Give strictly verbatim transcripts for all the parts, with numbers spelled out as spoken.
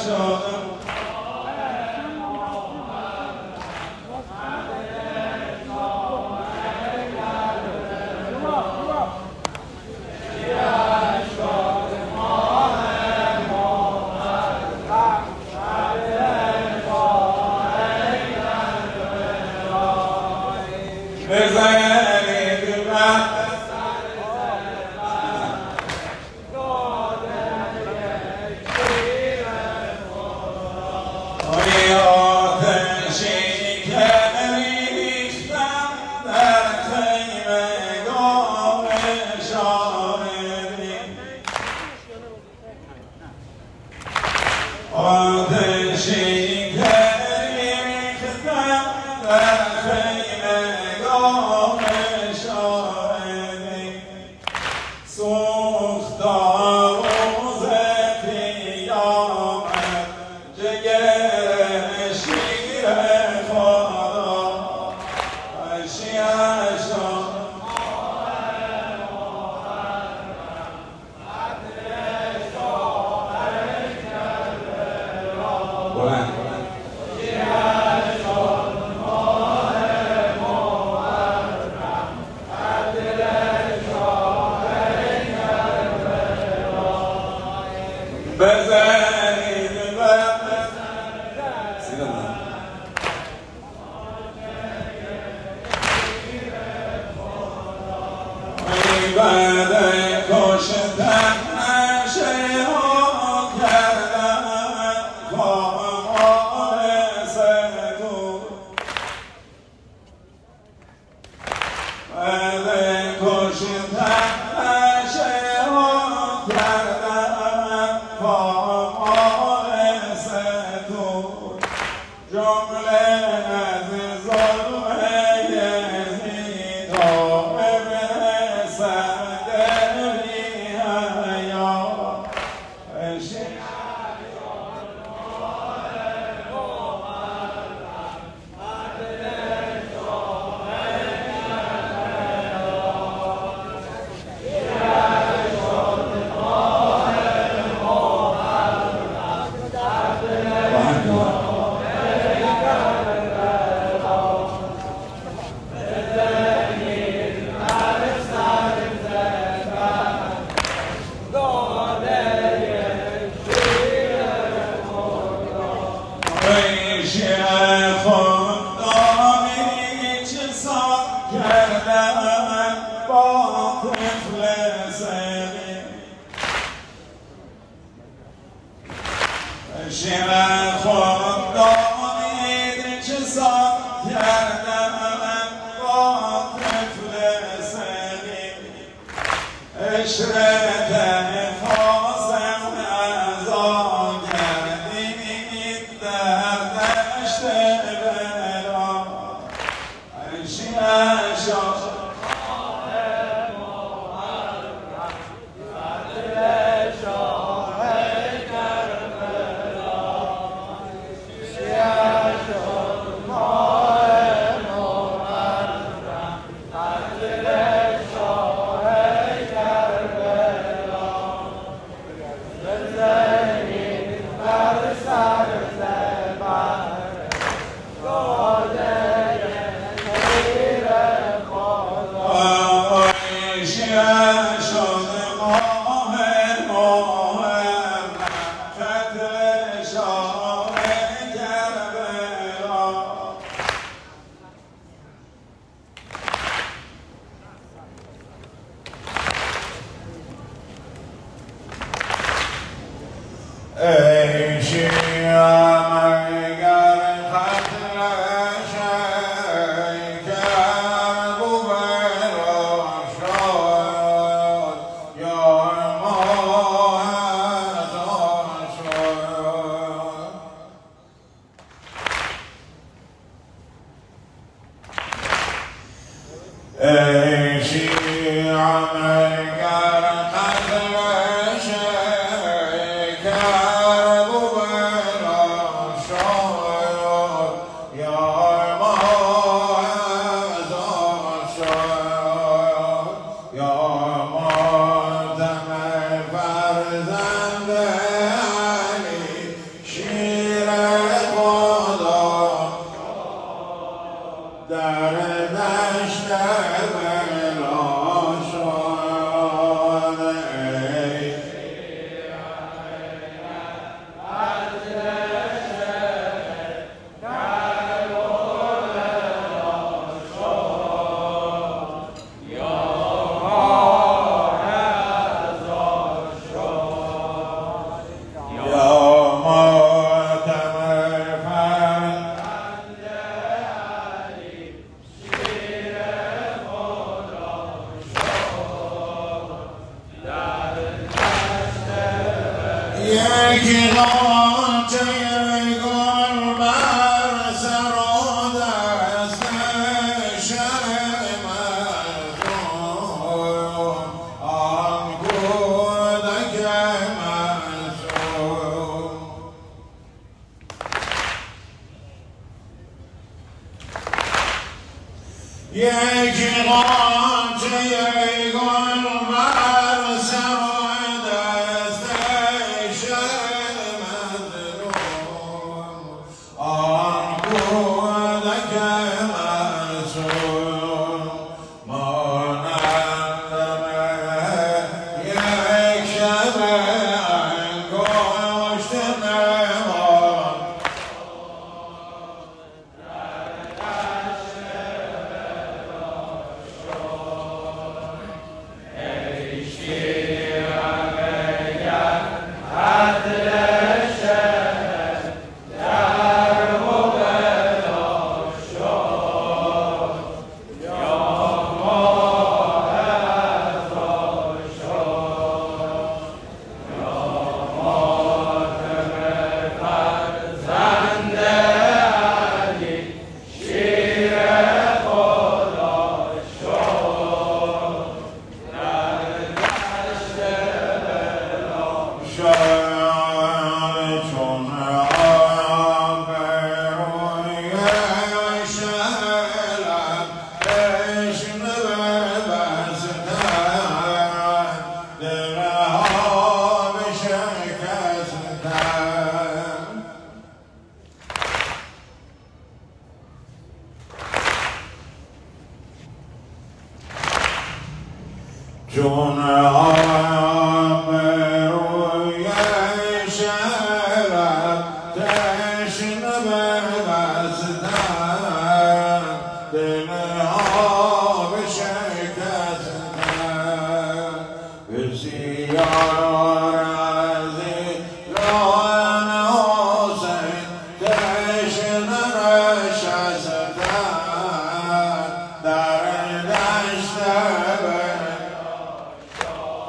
Shikara یکی غنچه گل بر سر و دست شب مظلوم آن کودک معصوم یکی غنچه گل بر سر و دست شب مظلوم آن کودک معصوم مانند یک شب انگشت نماند چون آب روی شراب تشنه بربستن دلها بشکستن بسیار از ایران حسین تشنه نشستن در دشت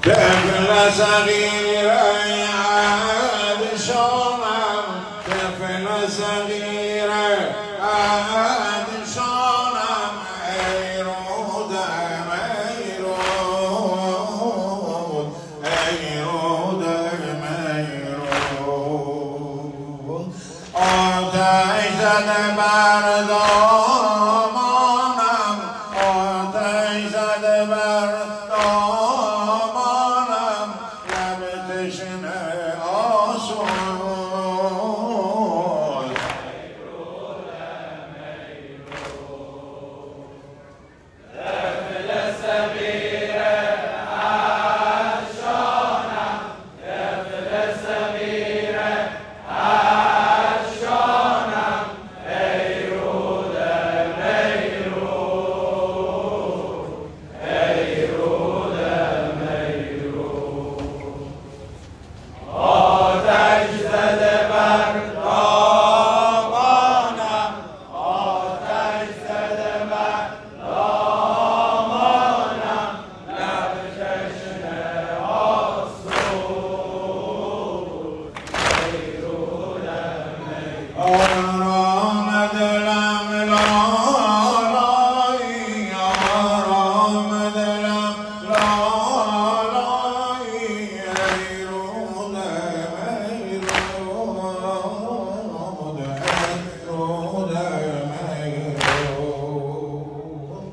طفل صغير عطشانم طفل صغير عطشانم ای رودم ای رود ای رودم ای رود آتش زده بر دامانم آتش زده بر دامانم لب تشنه آسود ای رودم ای رود طفل صغیر عطشانم طفل صغیر عطشانم ای رودم ای رود ای رودم ای رود آتش زده بر دامانم آتش زده بر دامانم لب تشنه آسود ای رودم ای آرام دلم لالایی آرام دلم لالایی ای رودم ای رود ای رودم ای رود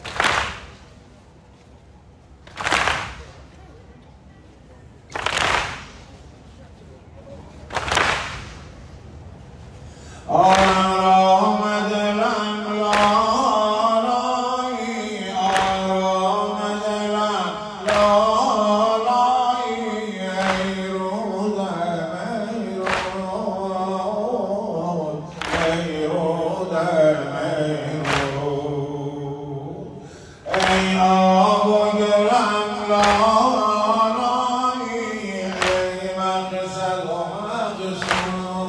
آرام دلم لالایی آرام دلم لالایی ای رودم ای رود ای رودم ای رود ای آب و گلم لالایی ای مقصد و مقصود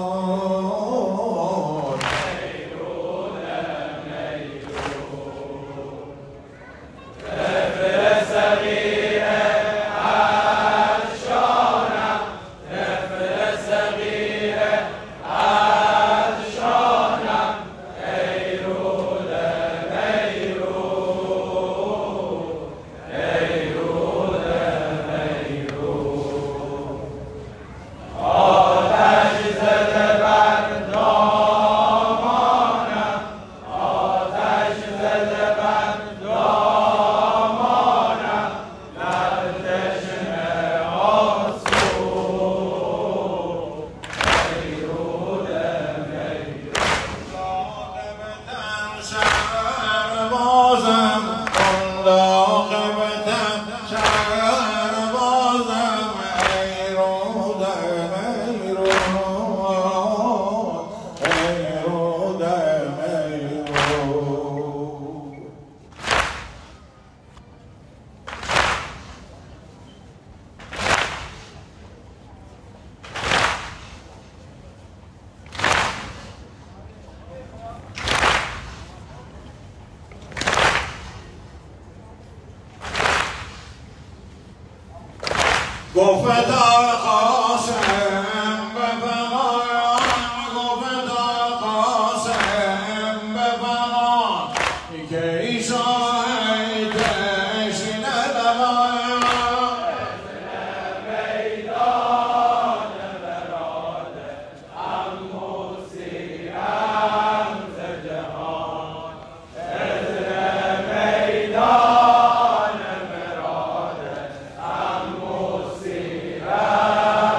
گفت قاسم به فغان گفت قاسم به فغان که عیسی تشنه لبان میدان براده اما سیرم ز جهان میدان براده اما سیرم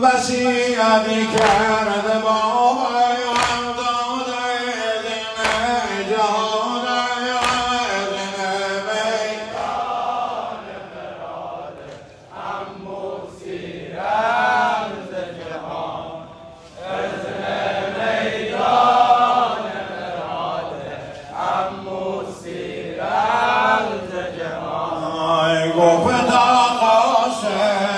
وسیعتی کرده بابای هم داده دین جهان دین میدان براده امو سیرم ز جهان ازن میدان براده امو سیرم ز جهان گفت قاسم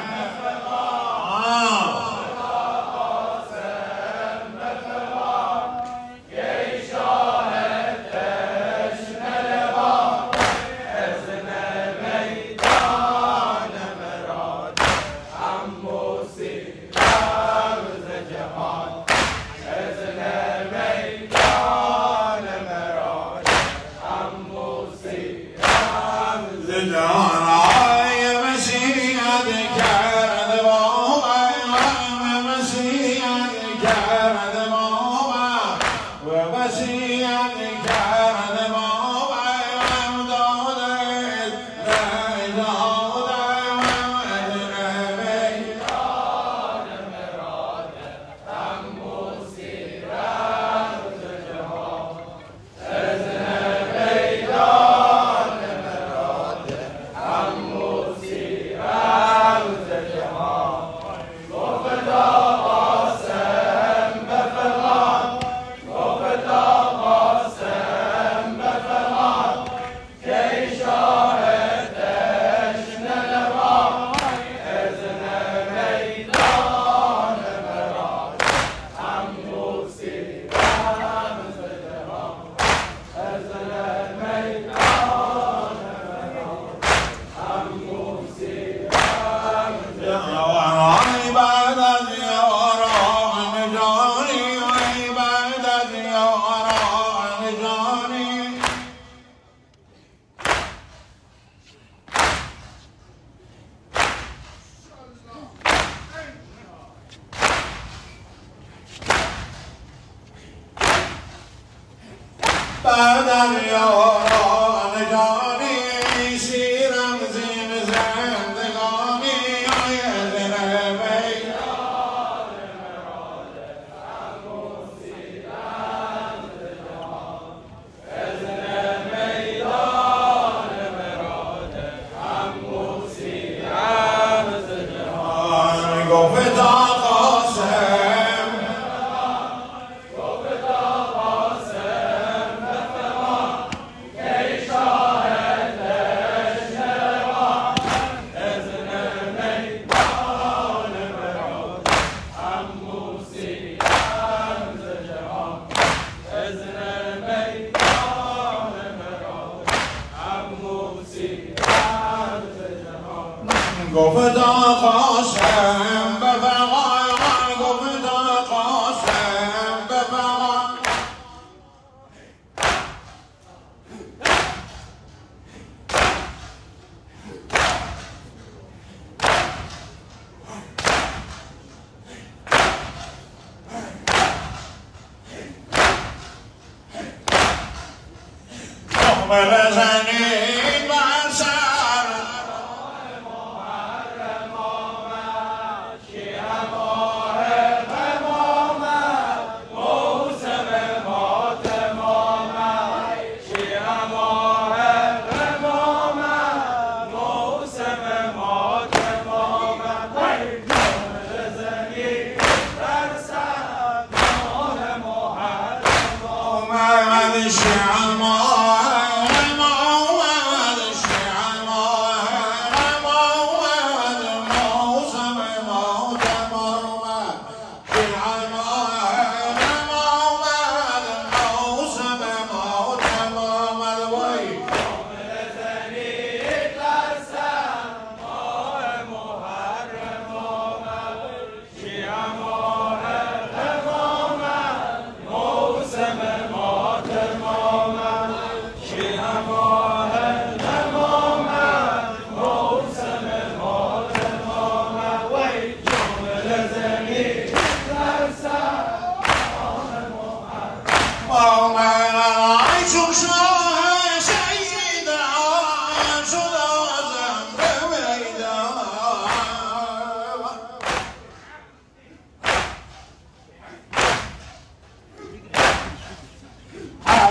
بعد یاران جانی شیرم زین زندگانی ازن میدان براده امو سیرم ز جهان ازن میدان براده امو سیرم ز جهان گفت گفت قاسم بفرمان گفت قاسم بفرمان بزنید بر سر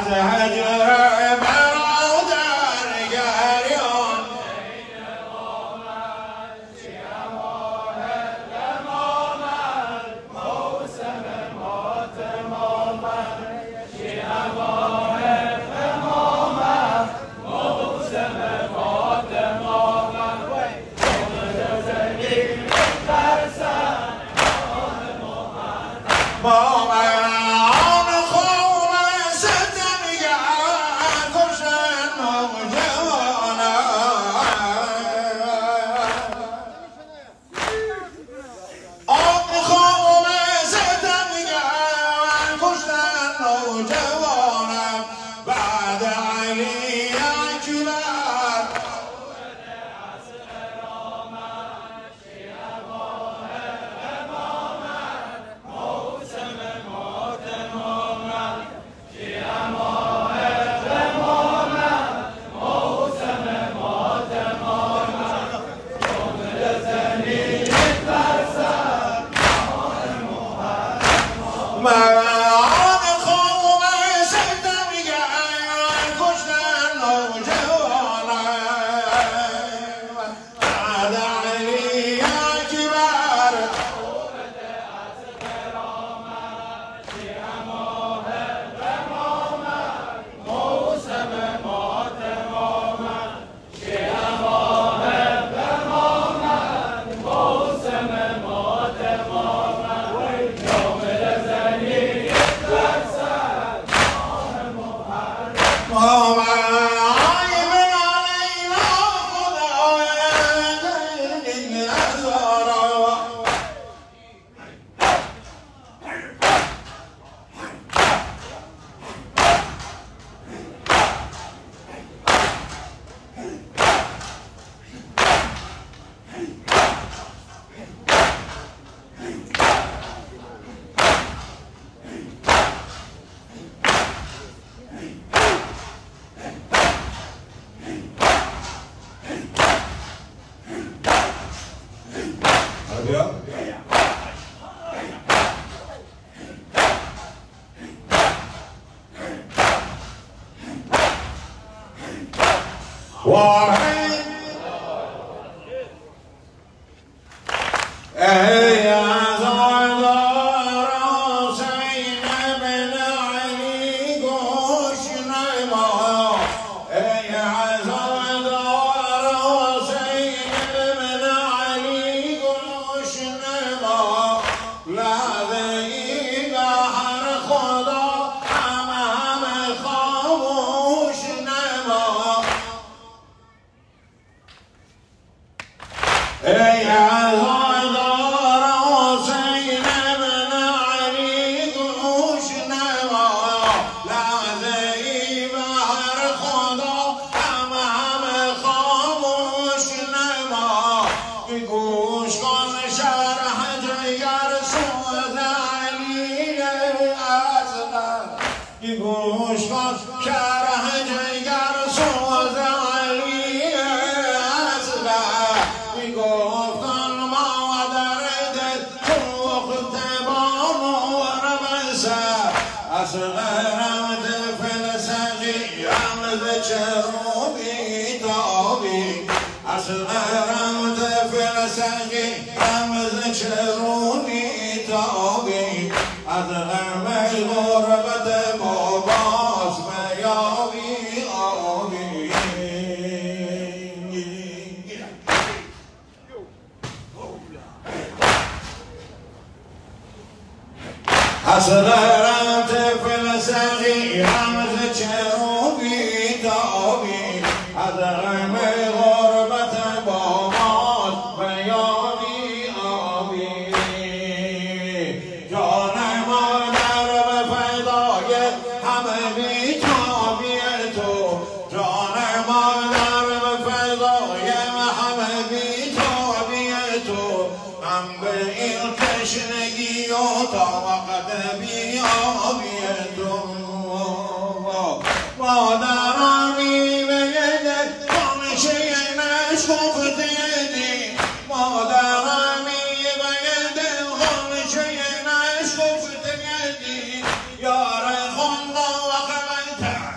یار خوندا و خبر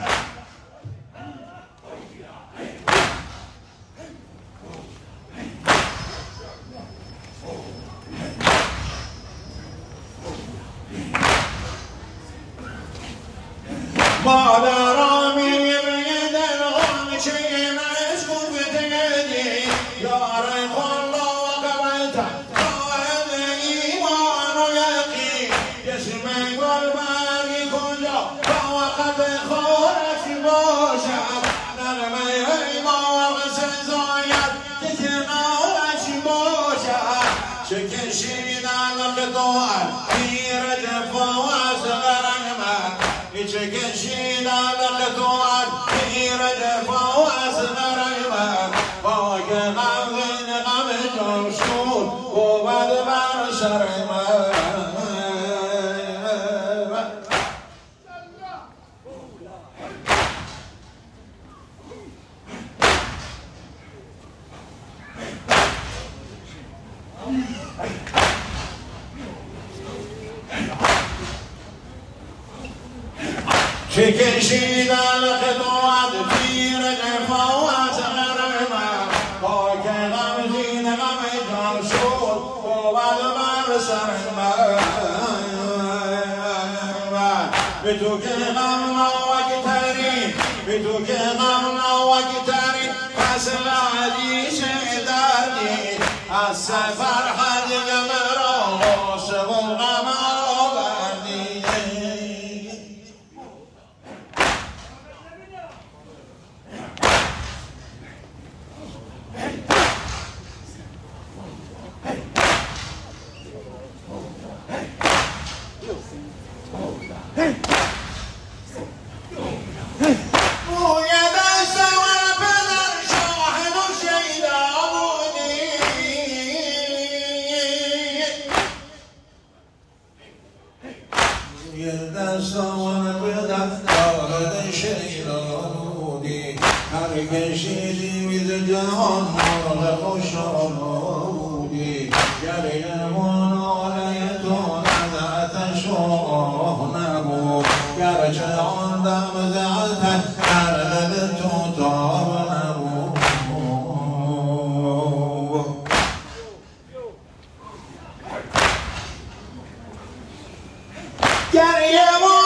مادرم می‌بینه دلم چه مشکوک دیدی یار خلا و قبلت قائل ایمان و یقین جسم گل برگی کجا با وقت خورش باشد نرمه ایمان سزاید که کنارش باشد چه کشیدن قطعا پیر جفا از غرق من چه کشیدن قطعا پیر جفا از غرق من خاک غم زین غم جمشون بود بر سر من چه کشیدن خطوات پیر جفا از غرق من خاک غم زین غم جان شد بود بر سر من به تو که غم ناوک ترین به تو که غم ناوک ترین فصل حدیث دردی از سفر حد مرا عاشق و غم آوردی هر کشیدی ویز جهان مال خوشامودی گره مناله تو نزعت شاه نبود گرچه آن دم زعتت در دل تو تاب نبود گره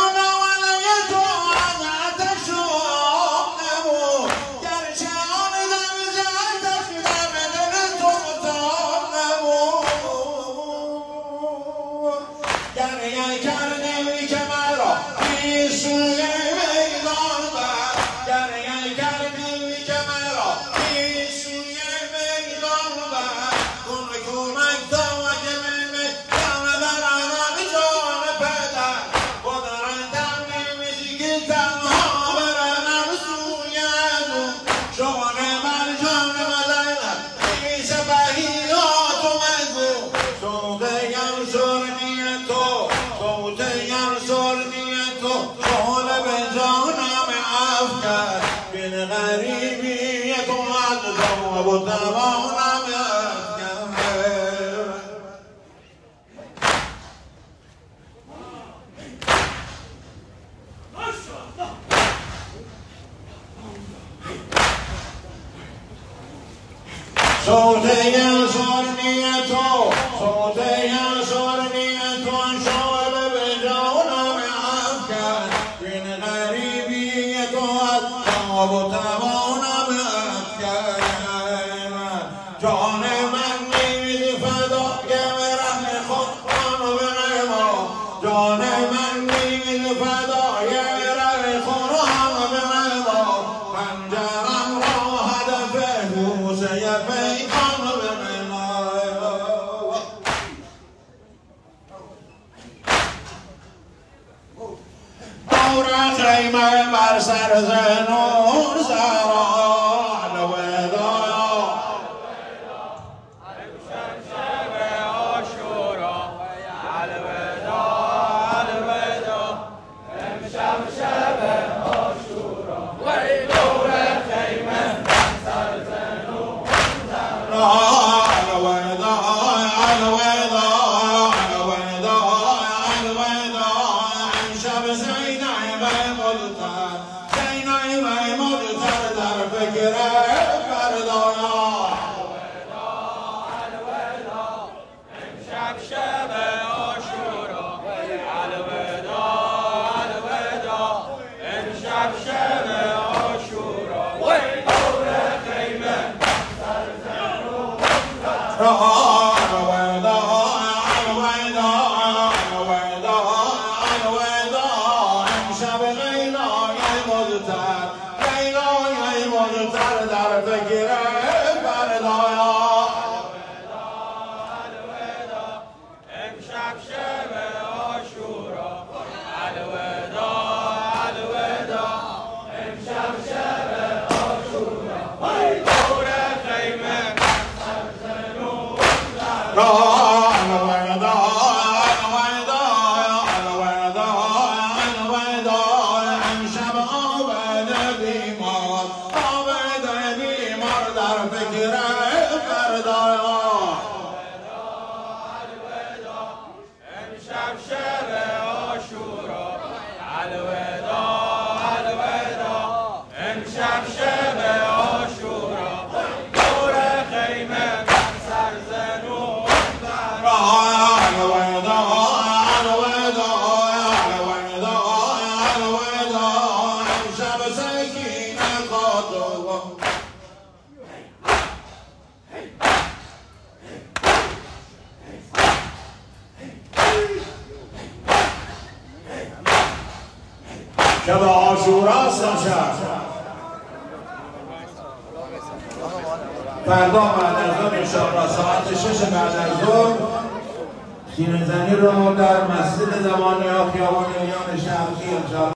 صوت ینصر نیتو صوت ینصر نیتو شعل به جانم افکن این غریبی تو از تاب و توانم افکن جان من نیز فدای رحم خود خانو به ما جان من نیز فدای رحم خود خانو به ما پنجرم را هدف موسیقی خیمه بر سر زنون سران ودایا امشب شب عاشورا الوداع الوداع امشب شب عاشورا وی دور خیمه بر سر زنون سران الوداع الوداع الوداع الوداع امشب زینب لیلای مزتر لیلای مزتر در فکر فردایا امشب شب عاشورا الوداع الوداع امشب شب عاشورا دور خیمه سرزنون الوداع الوداع الوداع الوداع امشب آمده بیمار آمده بیمار در فکر فردایا امشب شب عاشورا الوداع الوداع امشب شب عاشورا دور خیمه بر سرزنون الوداع الوداع الوداع الوداع امشب سکینه خاطر شب عاشوراست امشب فردا بعد از ظهر انشاءالله ساعت شش بعد از ظهر خیمه‌زنی رو در مسجد زمانی‌ها خیابان ایلیان شرقی انشاءالله